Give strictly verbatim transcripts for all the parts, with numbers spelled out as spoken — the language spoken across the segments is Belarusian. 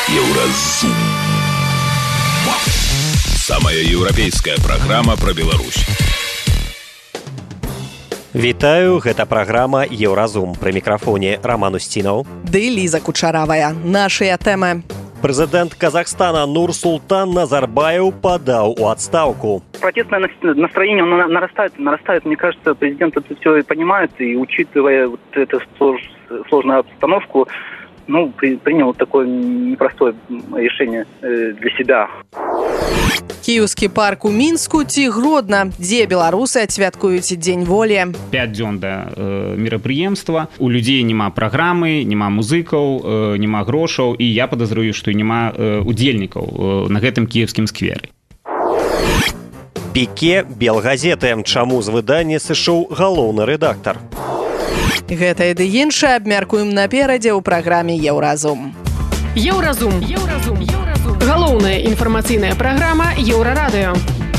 Еўразум. Самая еўрапейская праграма пра Беларусь. Вітаю, гэта праграма Еўразум. Пры мікрафоне Роман Устинов. Ды Лиза Кучаравая. Нашыя тэмы. Прэзідэнт Казахстана Нурсултан Назарбаев подал у отставку. Протестное настроение нарастает, нарастает. Мне кажется, президент это все понимает, и учитывая вот эту сложную обстановку, ну, принял такое непростое решение для себя. Кіўскі парк у Мінску ці Гродна, дзе беларусы адсвяткуюць дзень волі. Пяць дзён да э, мерапрыемства. У людзей няма праграмы, няма музыкаў, э, няма грошаў, і я падазрую, што няма э, удзельнікаў э, на гэтым кіеўскім скверы. Піке Белгазеты. Чаму з выдання сышоў галоўны рэдактар? Гэта і ды іншае абмяркуем наперадзе ў праграме Еўразум. Еўразум. Еўразум. Еўразум. Галоўная інфармацыйная праграма Еўрарадыё.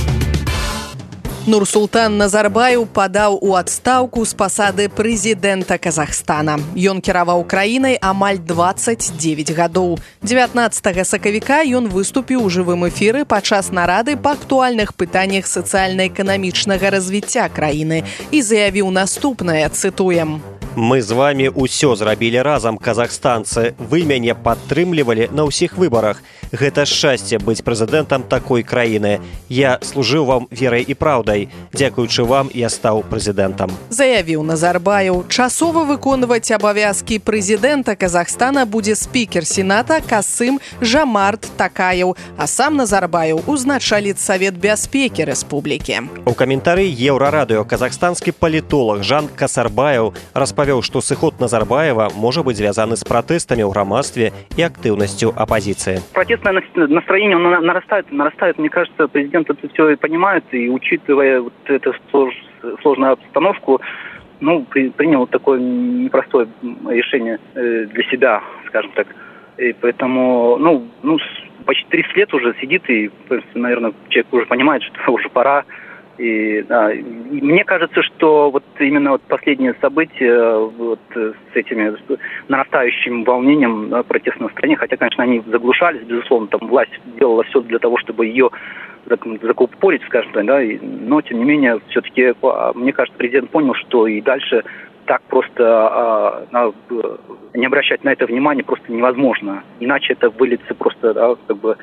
Нурсултан Назарбаев падаў у адстаўку з пасады прэзідэнта Казахстана. Ён кіраваў краінай амаль дваццаць дзевяць гадоў. дзевятнаццатага сакавіка ён выступіў у жывым эфіры падчас нарады па актуальных пытаннях сацыяльна-эканамічнага развіцця краіны і заявіў наступнае, цытуем: «Мы з вами ўсё зрабілі разам, казахстанцы. Вы мяне падтрымлівалі на ўсіх выбарах. Гэта шчасце быць прэзідэнтам такой краіны. Я служыў вам верай і праўдай. Дзякуючы вам я стаў прэзідэнтам». Заявіў Назарбаев. Часова выконваць абавязкі прэзідэнта Казахстана будзе спікер Сената Касым Жомарт Такаев, а сам Назарбаев узначаліць Савет бяспекі рэспублікі. У каментары Еўрарадыё казахстанскі палітолог Жан Касарбаев распавёў, што сыход Назарбаева можа быць звязаны з пратэстамі ў грамадстве і актыўнасцю апозіцыі. Протестное настроение нарастает, нарастает. Мне кажется, президент это все понимает, и учитывая вот эту сложную обстановку, ну, принял такое непростое решение для себя, скажем так. И поэтому, ну, ну, почти тридцать лет уже сидит, и, наверное, человек уже понимает, что уже пора. И, да, и мне кажется, что вот именно вот последние события вот с этими нарастающим волнением, да, протестного настроения, хотя, конечно, они заглушались, безусловно, там власть делала все для того, чтобы ее закупорить, скажем так, да, и, но, тем не менее, все-таки, мне кажется, президент понял, что и дальше так просто а, не обращать на это внимания просто невозможно, иначе это выльется просто, да, как бы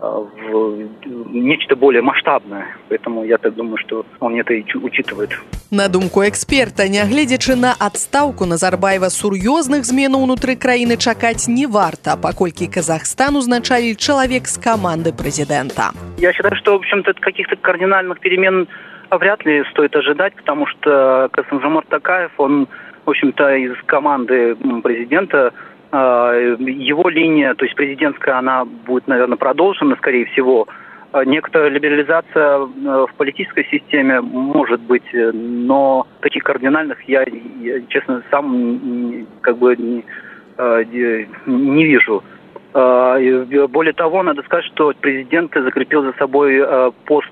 в нечто более масштабное. Поэтому я так думаю, что он это и учитывает. На думку эксперта, нягледзячы на адстаўку Назарбаева, сур'ёзных зменаў унутры краіны чакаць не варта, паколькі Казахстан узначаліць чалавек з каманды прэзідэнта. Я считаю, что, в общем-то, каких-то кардинальных перемен вряд ли стоит ожидать, потому что Касым-Жомарт Такаев, он, в общем-то, из команды президента. Его линия, то есть президентская, она будет, наверное, продолжена, скорее всего. Некоторая либерализация в политической системе может быть, но таких кардинальных я, я честно, сам как бы не, не вижу. Более того, надо сказать, что президент закрепил за собой пост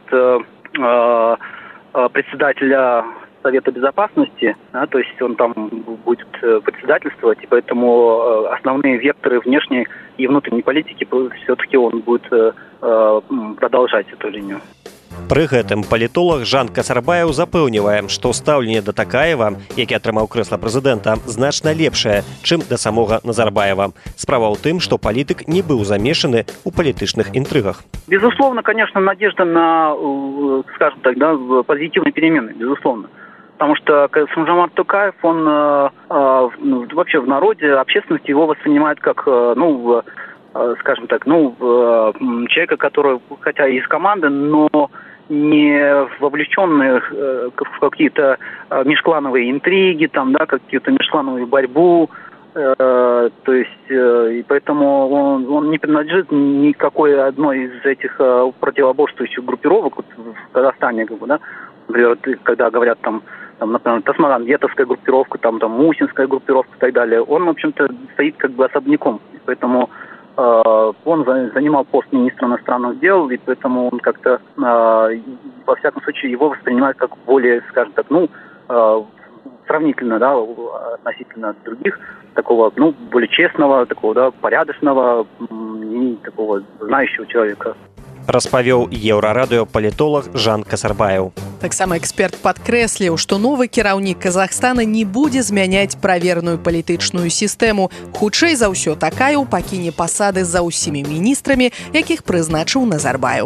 председателя Совета Безопасности, да, то есть он там будет председательствовать, и поэтому основные векторы внешней и внутренней политики все-таки он будет продолжать эту линию. Пры гэтым палітолог Жан Касарбаев запэўнівае, што стаўленне да Такаева, які атрымаў крэсла прэзідэнта, значна лепшае, чым да самога Назарбаева. Справа ў тым, што палітык не быў замешаны ў палітычных интригах. Безусловно, конечно, надежда на, скажем так, да, позитивные перемены, безусловно. Потому что Касым-Жомарт Такаев, он э, э, вообще в народе, общественности его воспринимает как, э, ну, э, скажем так, ну, э, человека, который, хотя и из команды, но не вовлеченный э, в какие-то э, межклановые интриги, там, да, какую-то межклановую борьбу. Э, то есть, э, и поэтому он, он не принадлежит никакой одной из этих э, противоборствующих группировок вот, в Казахстане, как бы, да. Например, когда говорят там, там, например, Тасмагамбетовская группировка, там, там, Мусинская группировка и так далее, он, в общем-то, стоит как бы особняком. И поэтому э, он занимал пост министра иностранных дел, и поэтому он как-то, э, во всяком случае, его воспринимают как более, скажем так, ну, э, сравнительно, да, относительно других, такого, ну, более честного, такого, да, порядочного не такого знающего человека. Распавёў еўрарадыё палітолог Жан Касарбаеў. Таксама эксперт падкрэсліў, што новы кіраўнік Казахстана не будзе змяняць праверную палітычную сістэму. Хутчэй за ўсё, Такаеў пакіне пасады за ўсімі міністрамі, якіх прызначыў Назарбаеў.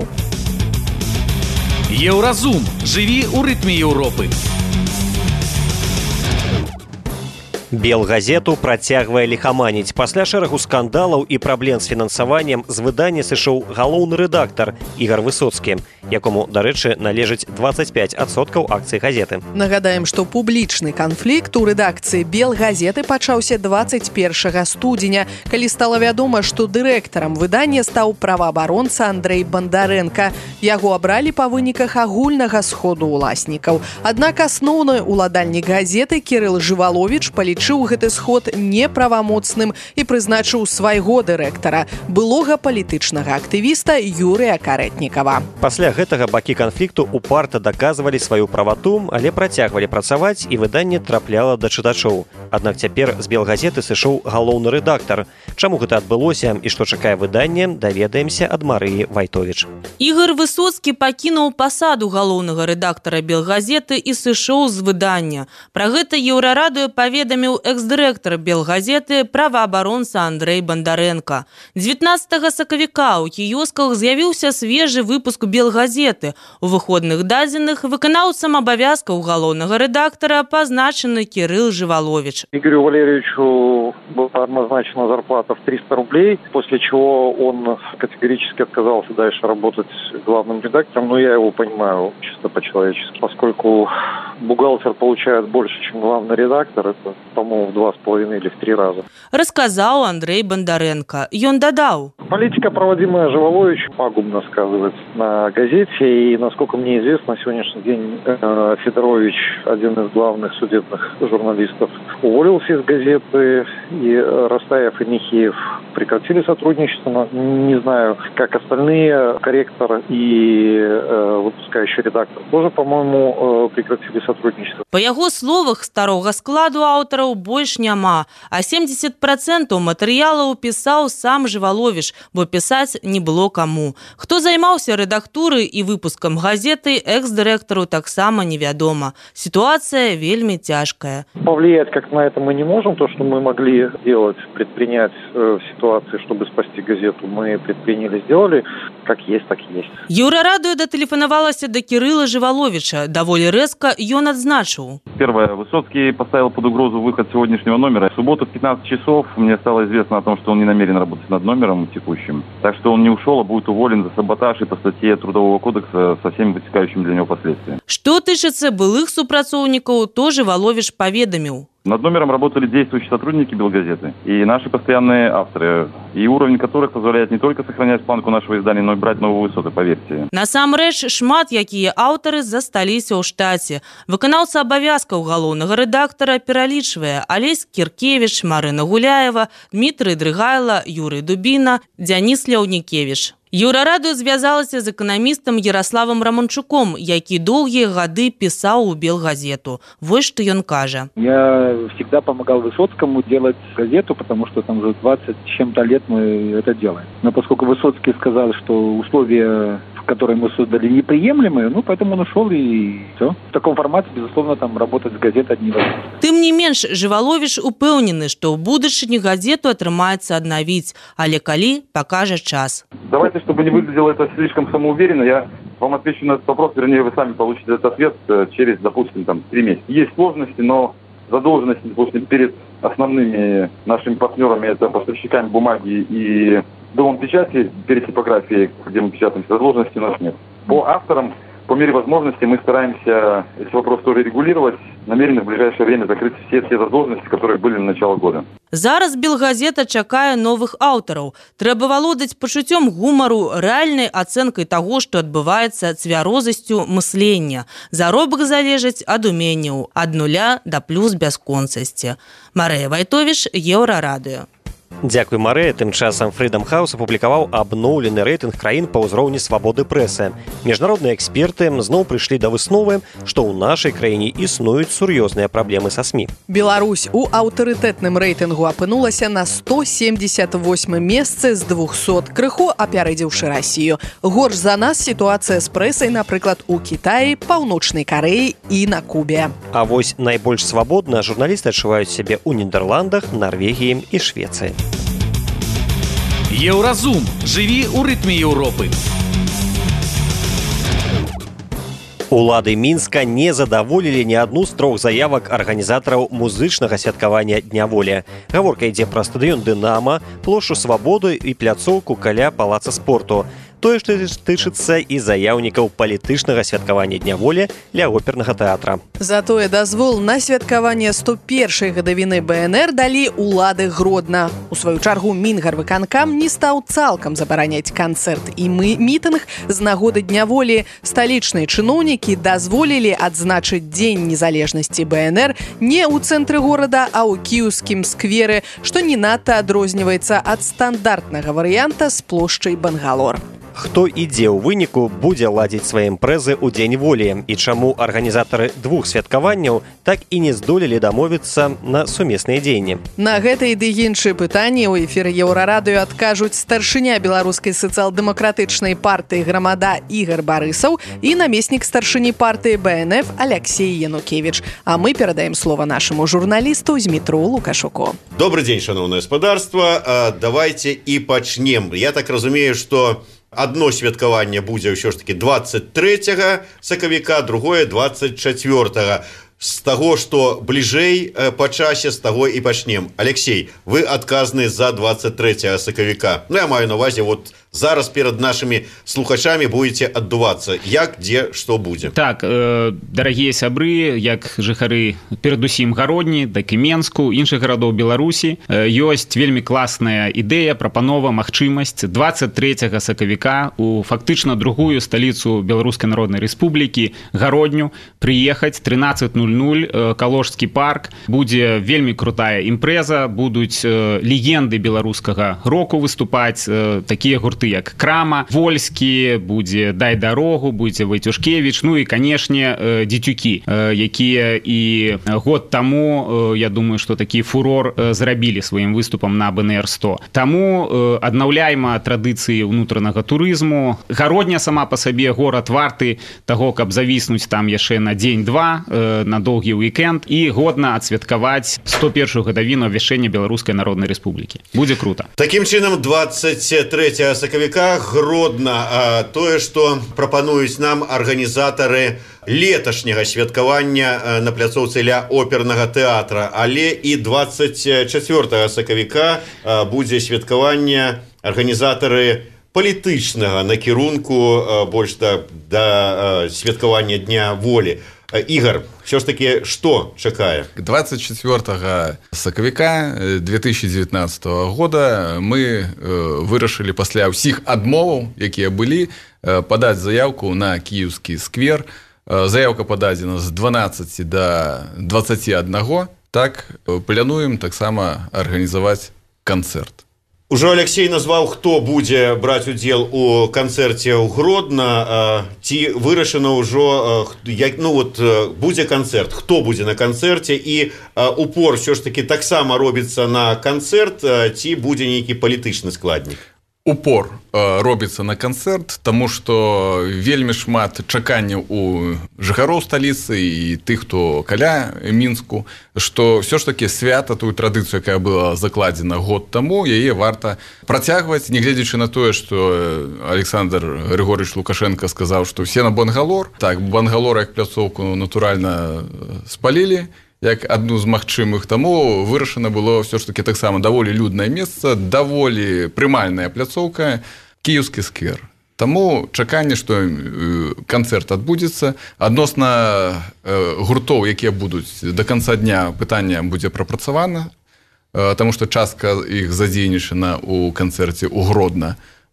Еўразум. Жыві ў рытме Еўропы. Белгазету працягвае ліхаманіць. Пасля шэрагу скандалаў і праблем з фінансаваннем з выдання сышоў галоўны рэдактар Ігар Высоцкі, якому, дарэчы, належыць дваццаць пяць адсоткаў акцый газеты. Нагадаем, што публічны канфлікт у рэдакцыі Белгазеты пачаўся дваццаць першага студзеня, калі стала вядома, што дырэктарам выдання стаў праваабаронца Андрэй Бандарэнка. Яго абралі па выніках агульнага сходу ўласнікаў. Аднак асноўны ўладальнік газеты Кірыл Жываловіч палічыў гэты сход неправамоцным і прызначыў свайго дырэктара, былога палітычнага актывіста Юрыя Карэтнікава. Пасля гэтага бакі канфлікту упарта даказвалі сваю правату, але працягвалі працаваць і выданне трапляла да чытачоў. Аднак цяпер з Белгазеты сышоў галоўны рэдактар. Чаму гэта адбылося і што чакае выданне, даведаемся ад Марыі Вайтовіч. Ігар Высоцкі пакінуў пасаду галоўнага рэдактара Белгазеты і сышоў з выдання. Пра гэта еўрарадыё паведаміў экс-дырэктар Белгазеты, праваабаронца Андрэй Бандарэнка. дзевятнаццатага сакавіка ў кіёсках з'явіўся свежы выпуск Белгазеты. У выходных дадзеных выканаўцам абавязкаў галоўнага рэдактара пазначаны Кірыл Жываловіч. Игорю Валерьевичу была назначена зарплата в триста рублей, после чего он категорически отказался дальше работать главным редактором. Но я его понимаю чисто по-человечески, поскольку бухгалтер получает больше, чем главный редактор, это, по-моему, в два с половиной или в три раза. Рассказал Андрей Бондаренко. И он додал. Политика, проводимая Жываловичем, пагубно сказывается на газете. И, насколько мне известно, на сегодняшний день э, Федорович, один из главных судебных журналистов, уволился из газеты. И э, Растаев и Михеев прекратили сотрудничество. Не знаю, как остальные, корректор и э, выпускающий редактор тоже, по-моему, э, прекратили сотрудничество. По яго словах, старога складу аўтараў больш няма, а семьдесят процентов матэрыялаў пісаў сам Жываловіч, бо пісаць не было каму. Хто займаўся рэдактурай і выпускам газеты, экс-дырэктару таксама невядома. Ситуация вельмі тяжкая. Повлиять как на это мы не можем. То, что мы могли сделать, предпринять э, в ситуации, чтобы спасти газету, мы предприняли, сделали. Как есть, так и есть. Еўрарадыё датэлефанавалася да Кірыла Жываловіча. Даволі рэзка ён адзначыў. Первое. Высоцкий поставил под угрозу выход сегодняшнего номера. В субботу в пятнадцать часов мне стало известно о том, что он не намерен работать над номером текущим. Так что он не ушел, а будет уволен за саботаж и по статье Трудового кодекса со всеми вытекающими для него последствиями. Што тычыцца былых супрацоўнікаў, то Жываловіч паведаміў. Над номером работали действующие сотрудники Белгазеты и наши постоянные авторы, и уровень которых позволяет не только сохранять планку нашего издания, но и брать новые высоты, поверьте. Насамрэч, шмат якія аўтары засталіся ў штаце. Выканаўца абавязкаў галоўнага рэдактара пералічвае Алесь Кіркевіч, Марына Гуляева, Дмітрый Дрыгайла, Юрый Дубіна, Дзяніс Ляўнікевіч. Еўрарадыё звязалася з эканамістам Ярославам Раманчуком, які доўгія гады пісаў у Белгазету. Вот что ён кажа. Я всегда помогал Высоцкому делать газету, потому что там уже двадцать с чем-то лет мы это делаем. Но поскольку Высоцкий сказал, что условия, которые мы создали, неприемлемые, ну, поэтому он ушел и все. В таком формате, безусловно, там работать с газетой невозможно. Тым не менш, Жываловіч упэўнены, што ў будучыні газету атрымаецца аднавіць, але калі пакажа час. Давайте, чтобы не выглядело это слишком самоуверенно, я вам отвечу на этот вопрос, вернее, вы сами получите этот ответ через, допустим, там, три месяца. Есть сложности, но задолженности, допустим, перед основными нашими партнерами, это поставщиками бумаги и домом печати, перед типографией, где мы печатаемся, задолженности у нас нет. По авторам, по мере возможности, мы стараемся эти вопросы тоже регулировать, намерены в ближайшее время закрыть все те задолженности, которые были на начало года. Зараз Белгазета чакае новых аўтараў. Трэба валодаць пачуццём гумару, рэальнай ацэнкай таго, што адбываецца, цвярозасцю мыслення. Заробак залежыць ад уменняў, ад нуля да плюс бясконцасці. Марыя Вайтовіч, Еўрарадыё. Дзякуй, Марыя. Тым часам Freedom House апублікаваў абноўлены рэйтынг краін па ўзроўні свабоды прэсы. Міжнародныя эксперты зноў прыйшлі да высновы, што ў нашай краіне існуюць сур'ёзныя праблемы са СМІ. Беларусь у аўтарытэтным рэйтынгу апынулася на сто семьдесят восьмым месцы з двухсот, крыху апярэдзіўшы Расію. Горш за нас сітуацыя з прэсай, напрыклад, у Кітаі, Паўночнай Карэі і на Кубе. А вось найбольш свабодна журналісты адчуваюць сябе ў Нідерландах, Нарвегіі і Швецыі. Еўразум. Жыві ў рытме Еўропы. Улады Мінска не задаволілі ні адну з трох заявак арганізатараў музычнага святкавання Дня волі. Гаворка ідзе пра стадыён «Дынама», плошчу Свабоды і пляцоўку каля палаца спорту. Тое, што тычыцца і заяўнікаў палітычнага святкавання Дня волі ля опернага тэатра. Затое дазвол на святкаванне сто першай гадавіны БНР далі улады Гродна. У сваю чаргу Мінгарвыканкам не стаў цалкам забараняць канцэрт і мы мітынг з нагоды Дня волі. Сталічныя чыноўнікі дазволілі адзначыць Дзень незалежнасці БНР не ў цэнтры горада, а ў кіеўскім скверы, што не надта адрозніваецца ад стандартнага варыянта з плошчай Бангалор. Хто ідзе ў выніку, будзе ладзіць свае імпрэзы ў Дзень волі і чаму арганізатары двух святкаванняў так і не здолелі дамовіцца на сумесныя дзеянні. На гэтыя ды іншыя пытанні ў эфіры Еўрарадыё адкажуць старшыня беларускай сацыял-дэмакратычнай партыі «Грамада» Ігар Барысаў і намеснік старшыні партыі БНФ Алексей Янукевич. А мы перадаем слова нашаму журналісту Змітру Лукашуку. Добрый дзень, шановное спадарства. Давайте і пачнем. Я так разумею, што одно святкаванне будзе ўсё ж таки двадцать трэцяга сакавіка, другое двадцать чацвёртага. З таго, што бліжэй па часе, з таго і пачнем. Алексей, вы адказны за двадцать трэцяга сакавіка. Ну, я маю на увазе, вот зараз перад нашымі слухачамі будете аддувацца. Як, дзе, што будзе? Так, э, дарагія сябры, як жыхары перадусім Гародні, так і Менску, іншых гарадоў Беларусі, э, ёсць вельмі класная ідэя, прапанова, магчымасць двадцать трэцяга сакавіка у фактычна другую сталіцу Беларускай Народнай Рэспублікі, Гародню, прыехаць тринадцать ноль ноль, э, Калошскі парк. Будзе вельмі крутая імпрэза, будуць э, легенды беларускага року выступаць, э, такія гурты як Крама, Вольскі, будзе Дай дарогу, будзе Вайцюшкевіч, ну і, канешне, э, дзецюкі, э, якія і год таму, э, я думаю, што такі фурор э, зрабілі сваім выступам на БНР сто. Таму э, аднаўляйма традыцыі ўнутранага турызму. Гародня сама па сабе горад варты таго, каб завіснуць там яшчэ на дзень-два, э, на доўгі уікенд і годна адсвяткаваць сто першую гадавіну абвяшчэння Беларускай Народнай Рэспублікі. Будзе крута. Такім чынам, двадцать трэцяга сакавіка Гродна, а, тое, што прапануюць нам арганізатары леташняга святкавання на пляцоўцы ля опернага тэатра, але і двадцать чацвёртага сакавіка будзе святкаванне арганізатары палітычнага накірунку, больш да, да святкавання Дня волі. Ігор, все ж таки, што чакае? двадцать чацвёртага сакавіка две тысячи девятнадцатого года мы вырашылі пасля ўсіх адмоваў, якія былі, падаць заявку на кіеўскі сквер. Заявка пададзена з дванаццаці да дваццаці аднаго. Так, плануем таксама арганізаваць канцэрт. Ужо Алексей назваў, хто будзе браць удзел у канцэрце ў Гродна. Ці вырашана ўжо, як, ну вот, будзе канцэрт, хто будзе на канцэрце, і упор все ж таки таксама робіцца на канцэрт, ці будзе нейкі палітычны складнік? Упор э, робіцца на канцэрт, таму што вельмі шмат чаканняў у жыхароў сталіцы і тых, хто каля Мінску, што ўсё ж такі свята, тую традыцыю, якая была закладзена год таму, яе варта працягваць, нягледзячы на тое, што Александр Григорьевич Лукашенко сказаў, што ўсе на Бангалор. Так, Бангалор як пляцоўку натуральна спалілі, як адну з магчымых, таму вырашана было ўсё ж такі таксама даволі люднае месца, даволі прымальная пляцоўка, кіеўскі сквер. Таму чаканне, што канцэрт адбудзецца. Адносна гуртоў, якія будуць да канца дня, пытанне будзе прапрацавана, таму што частка іх задзейнічана ў канцэрце ў Гродна.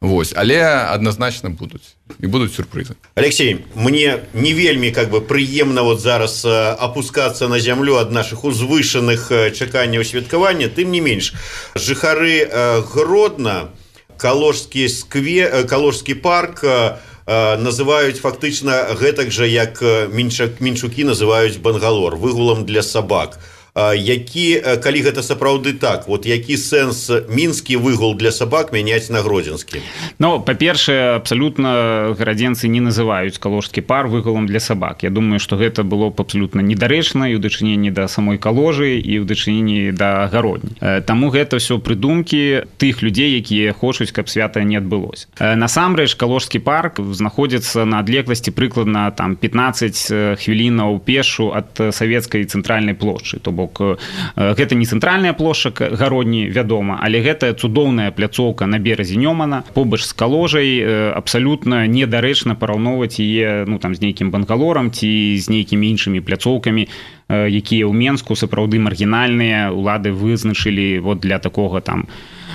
Вось, але адназначна будуць і будуць сюрпрызы. Алексей, мне не вельмі как бы прыемна вот зараз опускацца на зямлю ад наших узвышаных чаканняў святкавання, тым не менш жыхары Гродна калужскі сквер, калужскі парк называюць фактычна гэтак жа як мінчукі называюць Бангалор выгулам для сабак. Які, калі гэта сапраўды так, вот які сэнс мінскі выгул для сабак мяняць на гродзенскі? Ну, па-першае, абсалютна гарадзенцы не называюць калужскі парк выгулам для сабак. Я думаю, што гэта было б абсалютна недарэчна і ў дачыненні да самой каложы і ў дачыненні да гародні. Таму гэта ўсё прыдумкі тых людзей, якія хочуць, каб свята не адбылося. Насамрэч, калужскі парк знаходзіцца на адлегласці прыкладна там пятнаццаць хвілінаў пешу ад савецкай цэнтральнай плошчы. То бок гэта не цэнтральная плошча гародні, вядома, але гэта цудоўная пляцоўка на беразе Нёмана, побач з каложай, абсалютна недарэчна параўноўваць яе ну, там, з нейкім Бангалорам ці з нейкімі іншымі пляцоўкамі, якія ў Менску сапраўды маргінальныя, улады вызначылі вот для такога там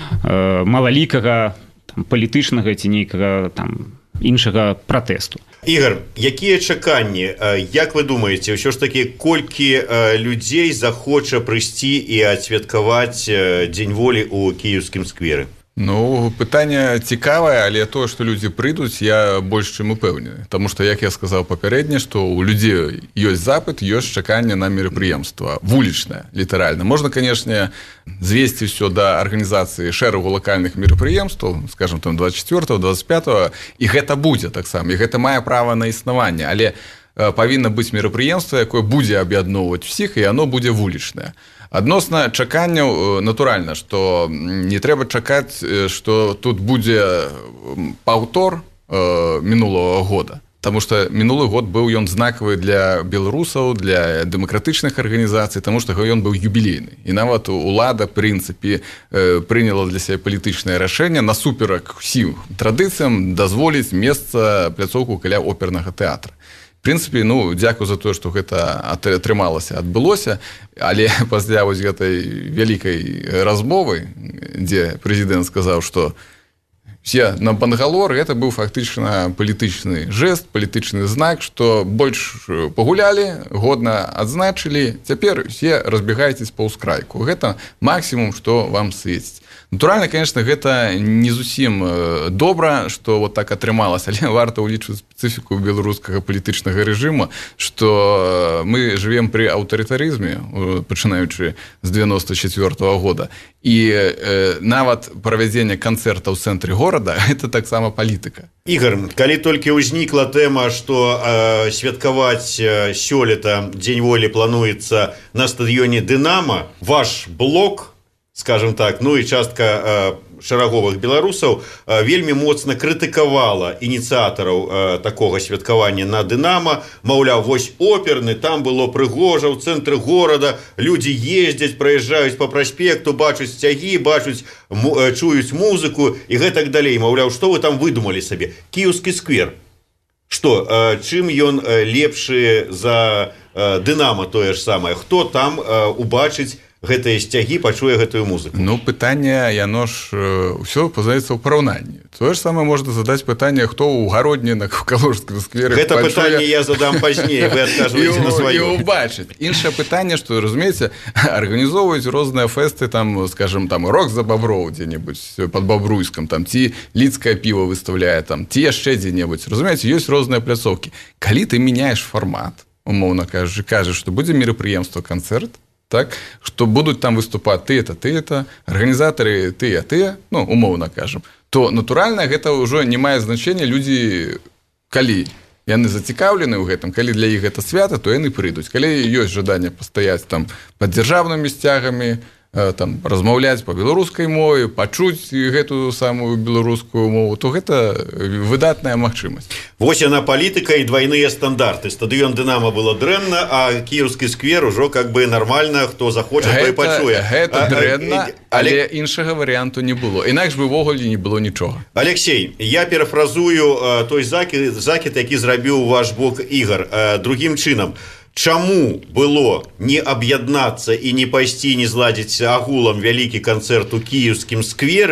малалікага, там, палітычнага ці нейкага там іншага пратэсту. Ігор, якія чаканні, як вы думаеце, ўсё ж такі колькі людзей захоча прыйсці і адсвяткаваць Дзень волі ў кіеўскім скверы? Ну, пытанне цікавае, але тое, што людзі прыйдуць, я больш чым упэўнены. Таму што, як я сказаў папярэдне, што ў людзей ёсць запыт, ёсць чаканне на мерапрыемства. Вулічнае, літаральна. Можна, канешне, звесці ўсё да арганізацыі шэрагу лакальных мерапрыемстваў, скажам, там, двадцать четвёртого, двадцать пятого, і гэта будзе таксама, і гэта мае права на існаванне, але павінна быць мерапрыемства, якое будзе аб'ядноўваць усіх, і яно будзе вулічнае. Адносна чаканняў, натуральна, што не трэба чакаць, што тут будзе паўтор мінулого года. Таму што мінулы год быў ён знакавы для беларусаў, для дэмакратычных арганізацый, таму што ён быў юбілейны. І нават улада, прынцыпе, прыняла для сябе палітычнае рашэнне насуперак усім традыцыям дазволіць месца пляцоўку каля опернага тэатра. В прынцыпе, ну, дзякую за тое, што гэта атрымалася, адбылося, але пасля вось гэтай вялікай размовы, дзе прэзідэнт сказаў, што все на Бангалор, гэта быў фактычна палітычны жэст, палітычны знак, што больш пагулялі, годна адзначылі, цяпер все разбегайцесь па ўскрайку. Гэта максімум, што вам свеціць. Натуральна, конечно, гэта не зусім добра, што вот так атрымалася, але варта ўлічваць спецыфіку беларускага палітычнага рэжыму, што мы жывем пры аўтарытарызме, пачынаючы з девяносто четвёртого года, і э, нават правядзенне канцэрта ў цэнтры горада это таксама палітыка. Ігор, калі толькі ўзнікла тэма, што э, святкаваць сёлета Дзень волі плануецца на стадыёне Дынама, ваш блок, скажем так, ну і частка э, шараговых беларусаў э, вельмі моцна крытыкавала ініцыятараў э, такога святкавання на Дынама, маўляў, вось оперны, там было прыгожа ў цэнтры горада, людзі ездзяць, праязджаюць па праспекту, бачуць сцягі, бачуць, э, чуюць музыку і гэтак далей. Маўляў, што вы там выдумалі сабе? Кіеўскі сквер. Што, э, чым ён э, лепшы за э, Дынама тое ж самае? Хто там э, убачыць гэтыя сцягі, пачуе гэтую музыку? Ну, пытанне, яно ж ўсё пазнаецца ў параўнанні. Тое ж самае можна задаць пытанне, хто ў гародні на калужскім скверы. Гэта пачуе... пытанне я задам пазней, вы адказваеце на сваё. І ўбачыць. Іншае пытанне, што, разумееце, арганізоўваюць розныя фэсты, там, скажем, там, рок за баброў дзе-небудзь пад Бабруйскам, там, ці лідскае піва выставляе, там, ці яшчэ дзе-небудзь. Разумееце, ёсць розныя пляцоўкі. Калі ты мяняеш фармат, умоўна кажучы, кажаш, што будзе мерапрыемства, канцэрт, так, што будуць там выступаць ты-то, ты-то, арганізатары тыя, тыя, ну, умоўна кажам, то, натуральна, гэта ўжо не мае значэння. Людзі, калі яны зацікаўлены ў гэтым, калі для іх гэта свята, то яны прыйдуць. Калі ёсць жаданне пастаяць там пад дзяржаўнымі сцягамі, там, размаўляць па беларускай мове, пачуць гэтую самую беларускую мову, то гэта выдатная магчымасць. Вось яна палітыка і двайныя стандарты. Стадыён Дынама было дрэнна, а кіеўскі сквер ужо как бы нармальна, хто захоча, той пачуе. Гэта дрэнна, але іншага варыянту не было. Інакш бы ўвогуле не было нічога. Алексей, я перафразую той закід, закід, які зрабіў ваш бок Ігор, другім чынам. Чаму было не аб'яднацца і не пайсці, не зладзіць агулам вялікі канцэрт у кіеўскім скверы,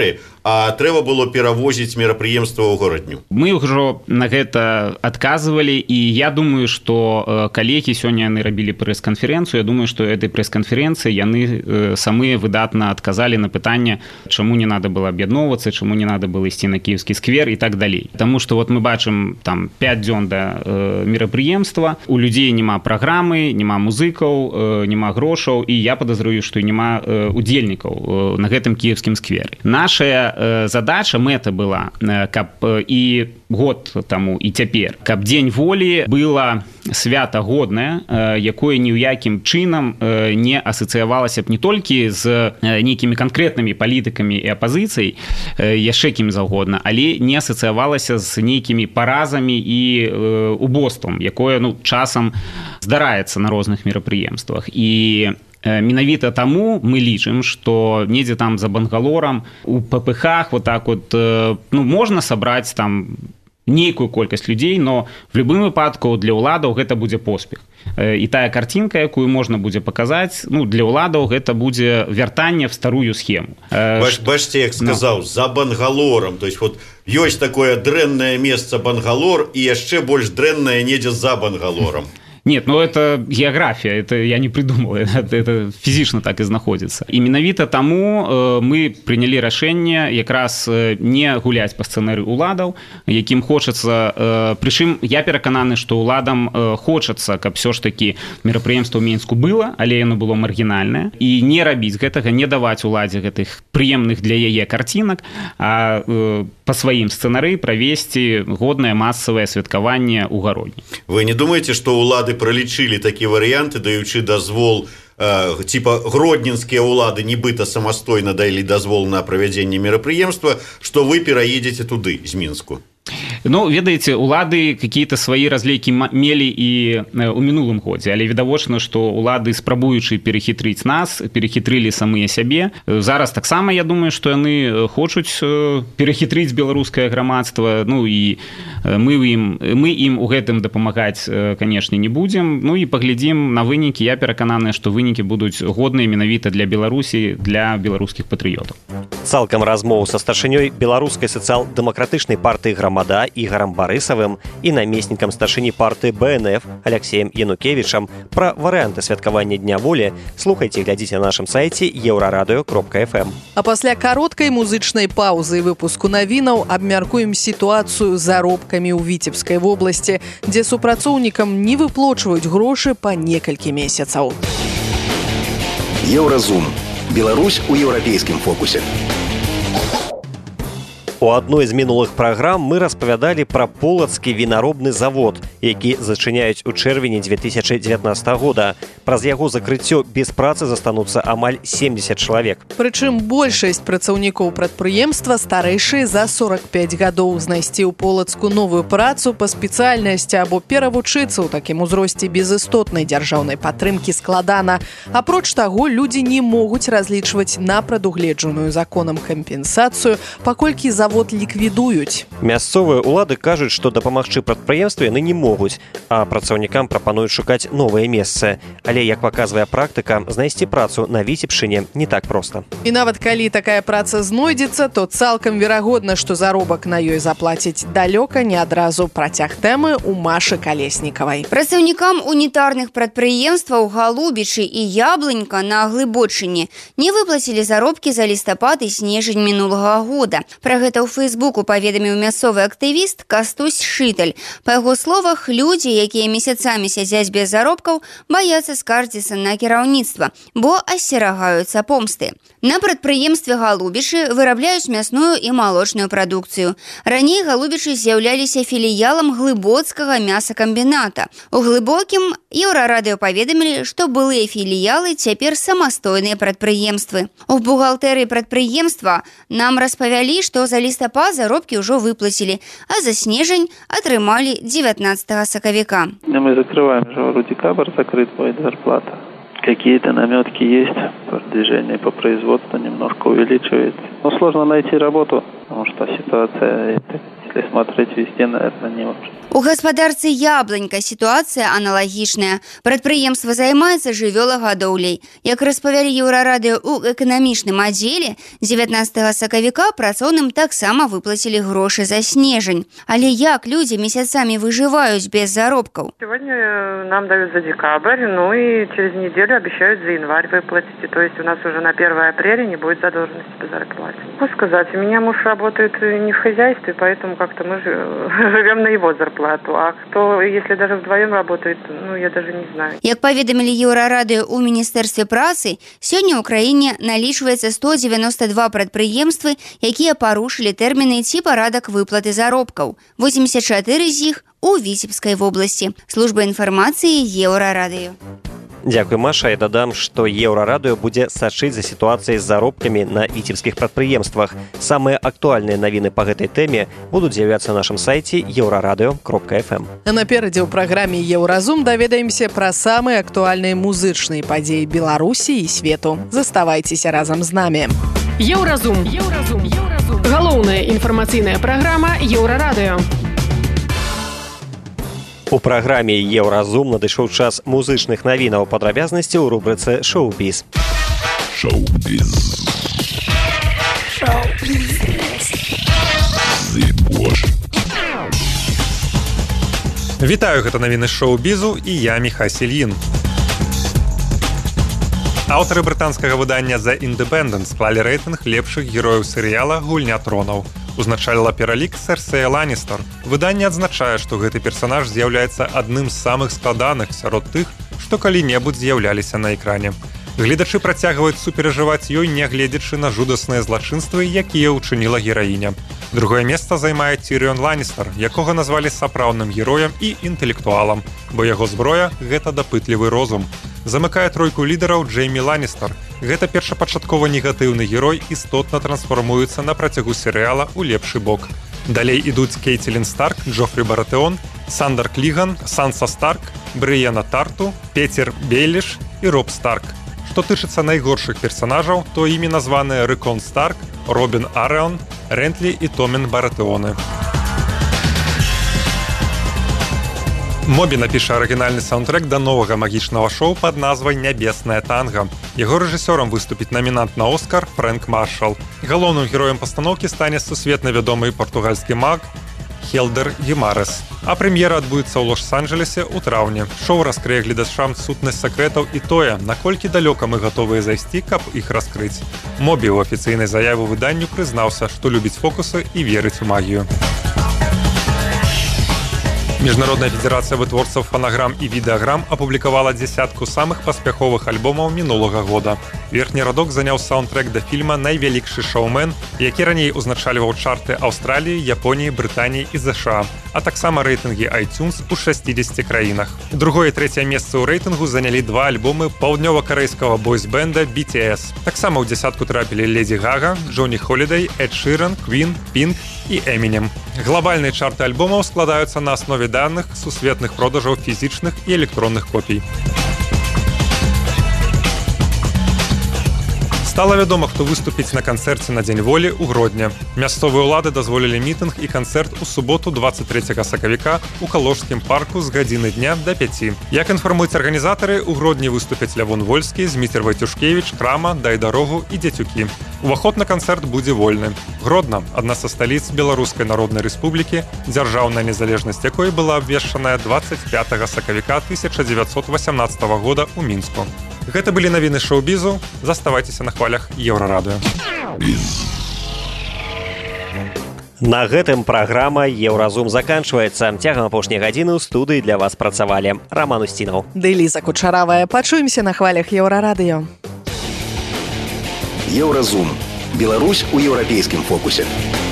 а трэба было перавозіць мерапрыемства ў гарадню. Мы ўжо на гэта адказвалі, і я думаю, што калегі сёння яны рабілі прэс-канферэнцыю. Я думаю, што этой прэс-канферэнцыі яны самыя выдатна адказалі на пытанне, чаму не надо было аб'ядноўвацца, чаму не надо было ісці на Кіевскі сквер і так далей. Таму што вот мы бачым там пяць дзён да э, мерапрыемства, у людзей няма праграмы, няма музыкаў, э, няма грошаў, і я падазрую, што няма э, удзельнікаў э, на гэтым кіевскім сквере. Нашая э, задача, мэта была, э, каб э, і год таму і цяпер, каб дзень волі была свята годнае, э, якое ні ў якім чынам э, не асацыявалася б не толькі з э, нейкімі канкрэтнымі палітыкамі і апазіцыяй, э, яшчэ кім заўгодна, але не асацыявалася з нейкімі паразамі і э, убоствам, якое ну, часам здараецца на розных мерапрыемствах. І менавіта таму мы лічым, што недзе там за Бангалорам у ППХ вот так вот, ну, можна сабраць там нейкую колькасць людзей, но в любым выпадку для ўладаў гэта будзе поспех. І тая картинка, якую можна будзе паказаць, ну, для ўладаў гэта будзе вяртанне в старую схему. Бач, бачце, як сказаў, no. за Бангалорам, то есть вот ёсць такое дрэннае месца Бангалор і яшчэ больш дрэннае недзе за Бангалорам. Нет, ну это география, это я не придумал, это, это физично так и знаходится. И менавіта таму э, мы приняли рашэнне якраз э, не гуляць па сцэнарыі уладаў, якім хочацца, э, прычым я перакананы, што уладам э, хочацца, каб все ж таки мерапрыемства ў Мінску было, але яно было маргінальнае, і не рабіць гэтага, не даваць уладзе гэтых прыемных для яе карцінак, а э, па сваім сцэнарыі правесці годнае масавае святкаванне ў гародні. Вы не думаеце, што улады пролічылі такі варыянты, даючы дазвол, э, типа гродненскія улады нібыта самастойна далі дазвол на правядзенне мерапрыемства, што вы пераедзеце туды з Мінску? Ну, ведаеце, улады какие-то свои разлейкі мелі і ў мінулым годзе, але відавочна, што улады, спрабуючы перахітрыць нас, перахітрылі самыя сябе. Зараз таксама, я думаю, што яны хочуць перахітрыць беларускае грамадства, ну і мы ім, мы ім у гэтым дапамагаць, канешне, не будзем. Ну і паглядзім на вынікі. Я перакананы, што вынікі будуць годныя менавіта для Беларусі, для беларускіх патрыётаў. Цалкам размову са старшынёй беларускай сацыял-дэмакратычнай партыі «Грамада» Ігорам Барысавым і намеснікам старшыні партыі Бэ Эн Эф Алексеем Янукевічам пра варыянты святкавання Дня волі слухайце і глядзіце на нашым сайце еўрарадыё кропка эф эм. А пасля кароткай музычнай паўзы і выпуску навінаў абмяркуем сітуацыю з заробкамі ў Віцебскай вобласці, дзе супрацоўнікам не выплочваюць грошы па некалькі месяцаў. Еўразум. Беларусь у еўрапейскім фокусе. У адной з мінулых праграм мы распавядалі пра полацкі вінаробны завод, які зачыняюць у чэрвені дзве тысячы дзевятнаццатага года. Праз яго закрыццё без працы застануцца амаль семдзесят чалавек. Прычым большасць працаўнікоў прадпрыемства старэйшыя за сорок пяць гадоў. Знайсці ў Полацку новую працу па спецыяльнасці або перавучыцца ў такім узросце без істотнай дзяржаўнай падтрымкі складана. Апроч таго, людзі не могуць разлічваць на прадугледжаную законам кампенсацыю, паколькі завод ліквідуюць. Мясцовыя ўлады кажуць, што дапамагчы прадпрыемству яны не могуць, а працаўнікам прапануюць шукаць новыя месцы. Але, як паказвае практыка, знайсці працу на Віцебшчыне не так проста. І нават калі такая праца знойдзецца, то цалкам верагодна, што заробак на ёй заплаціць далёка не адразу. Працяг тэмы ў Машы Калеснікавай. Працаўнікам унітарных прадпрыемстваў Галубічы і Яблынька на Глыбочыне не выплацілі заробкі за лістапад і снежань мінулага года. Пра гэта ў Фэйсбуку паведаміў мясцовы актывіст Кастусь Шыталь. Па яго словах, людзі, якія месяцамі сядзяць без заробкаў, баяцца скардзіцца на кіраўніцтва, бо асцерагаюцца помсты. На прадпрыемстве Галубічы вырабляюць мясную і малочную прадукцыю. Раней Галубічы з'яўляліся філіялам глыбоцкага мясакамбіната. У Глыбокім Еўрарадыё паведамілі, што былыя філіялы цяпер самастойныя прадпрыемствы. У бухгалтэрыі прадпрыемства нам распавялі, што за лістапад заробкі ўжо выплацілі, а за снежань атрымалі дзевятнаццатага сакавіка. Мы закрываем же вроде декабрь, закрыт будет зарплата. Какие-то наметки есть, продвижение по производству немножко увеличивается. Но сложно найти работу, потому что ситуация если смотреть везде, наверное, не очень. У гаспадарцы яблонька сітуацыя аналагічная. Прадпрыемства займаецца жывёлагадоўляй. Як распавялі Еўрарадыё ў эканамічным аддзеле, дзевятнаццатага сакавіка працоўным таксама выплацілі грошы за снежань. Але як людзі месяцамі выжываюць без заробкаў? Сегодня нам дают за декабрь, ну и через неделю обещают за январь выплатить. То есть у нас уже на первое апреля не будет задолженности по зарплате. Могу сказать, у меня муж работает не в хозяйстве, поэтому как-то мы живем на его зарплату. А кто, если даже вдвоем работает, ну, я даже не знаю. Як паведамілі Еўрарадыё ў Міністэрстве працы, сёння ў краіне налічваецца сто девяносто два прадпрыемствы, якія парушылі тэрміны ці парадак выплаты заробкаў. восемьдесят чатыры з іх у Віцебскай вобласці. Служба інфармацыі Еўрарадыё. Дзякуй, Маша, і дадам, што Еўрарадыё будзе сачыць за сітуацыяй з заробкамі на віцебскіх прадпрыемствах. Самыя актуальныя навіны па гэтай тэме будуць з'яўляцца на нашым сайце еўрарадыё кропка эф эм. Наперадзе ў праграме «Еўразум» даведаемся пра самыя актуальныя музычныя падзеі Беларусі і свету. Заставайцеся разам з намі. Еўразум. Еўразум. Еўразум. Галоўная інфармацыйная праграма Еўрарадыё. У праграме «Еўразум» надышоў час музычных навінаў, падрабязнасці ў рубрыцы «Шоу-біз». Шоу-біз. Шоу-біз. Вітаю, гэта навіны шоу-бізу і я Міха Сельін. Аўтары брытанскага выдання «The Independent» склалі рэйтынг лепшых герояў серыяла «Гульня тронаў». Узначаліла пералік Серсея Ланністер. Выданне адзначае, што гэты персанаж з'яўляецца адным з самых складаных сярод тых, што калі-небудзь з'яўляліся на экране. Гледачы працягваюць суперажываць ёй, нягледзячы на жудасныя злачынствы, якія ўчыніла гераіня. Другое месца займае Тиріон Ланністер, якога назвалі сапраўдным героем і інтэлектуалам, бо яго зброя – гэта дапытлівы розум. Замыкае тройку лідараў Джеймі Ланністер. Гэта першапачаткова негатыўны герой істотна трансфармуецца на працягу серыяла ў лепшы бок. Далей ідуць Кейтлін Старк, Джофрі Баратеон, Сандер Кліган, Санса Старк, Брыяна Тарту, Пецер Бейліш і Роб Старк. Што тычыцца найгоршых персанажаў, то імі названыя Рыкон Старк, Робін Арэон, Рэнтлі і Томін Баратеоны. Мобі напіша арыгінальны саундтрэк да новага магічнага шоу пад назвай «Нябесная танга». Яго рэжысёрам выступіць намінант на Оскар Фрэнк Маршал. Галоўным героем пастаноўкі стане сусветна вядомы партугальскі маг Хелдер Гімарэс. А прэм'ера адбудзецца ў Лос-Анджелесе ў траўні. Шоу раскрые гледачам сутнасць сакрэтаў і тое, наколькі далёка мы гатовыя зайсці, каб іх раскрыць. Мобі ў афіцыйнай заяве выданню прызнаўся, што любіць фокусы і верыць у магію. Міжнародная федэрацыя вытворцаў фанаграм і відэаграм апублікавала дзесятку самых паспяховых альбомаў мінулага года. Верхні радок заняў саундтрэк да фільма «Найвялікшы шоумен», які раней узначальваў чарты Аўстраліі, Японіі, Брытаніі і ЗША, а таксама рэйтынгі iTunes у шасцідзесяці краінах. Другое і трэцяе месцы ў рэйтынгу занялі два альбомы паўднёва-карэйскага бойс-бэнда би ти эс. Таксама ў дзесятку трапілі Леді Гага, Джоні Холідэй, Эд Ширан, Квін, Пінк і Эмінем. Глобальныя чарты альбомаў складаюцца на аснове даных сусветных продажаў фізічных і электронных копій. Стала вядома, хто выступіць на канцэрце на Дзень волі ў Гродні. Мясцовыя ўлады дазволілі мітынг і канцэрт у суботу двадцать трэцяга сакавіка ў Калужскім парку з гадзіны дня да пяці. Як інфармуюць арганізатары, у Гродні выступяць Лявон Вольскі, Зміцер Вайцюшкевіч, Крама, Дай дарогу і Дзецюкі. Уваход на канцэрт будзе вольны. Гродна – адна са сталіц Беларускай Народнай Рэспублікі, дзяржаўная незалежнасць якой была абвешчаная двадцать пятага сакавіка тысяча дзевяцьсот васямнаццатага года ў Мінску. Гэта былі навіны шоу-бізу. Заставайцеся на хвалях Еўрарадыё. На гэтым праграма «Еўразум» заканчваецца. Цягам апошняй гадзіны ў студыі для вас працавалі Раман Устінаў. Ды Ліза Кучаравая. Пачуемся на хвалях Еўрарадыё. Еўразум. Беларусь у еўрапейскім фокусе.